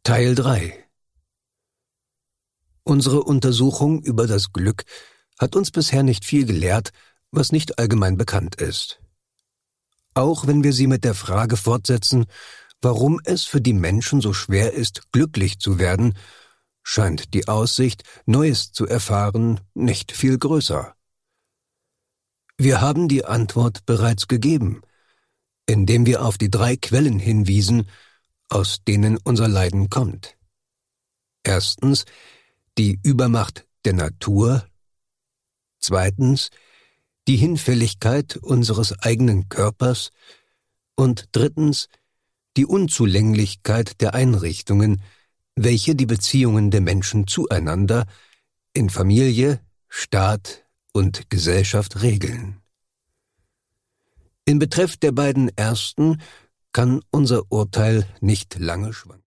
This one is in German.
Teil 3. Unsere Untersuchung über das Glück hat uns bisher nicht viel gelehrt, was nicht allgemein bekannt ist. Auch wenn wir sie mit der Frage fortsetzen, warum es für die Menschen so schwer ist, glücklich zu werden, scheint die Aussicht, Neues zu erfahren, nicht viel größer. Wir haben die Antwort bereits gegeben, indem wir auf die 3 Quellen hinwiesen, aus denen unser Leiden kommt. Erstens die Übermacht der Natur, zweitens die Hinfälligkeit unseres eigenen Körpers und drittens die Unzulänglichkeit der Einrichtungen, welche die Beziehungen der Menschen zueinander in Familie, Staat und Gesellschaft regeln. In Betreff der beiden ersten kann unser Urteil nicht lange schwanken.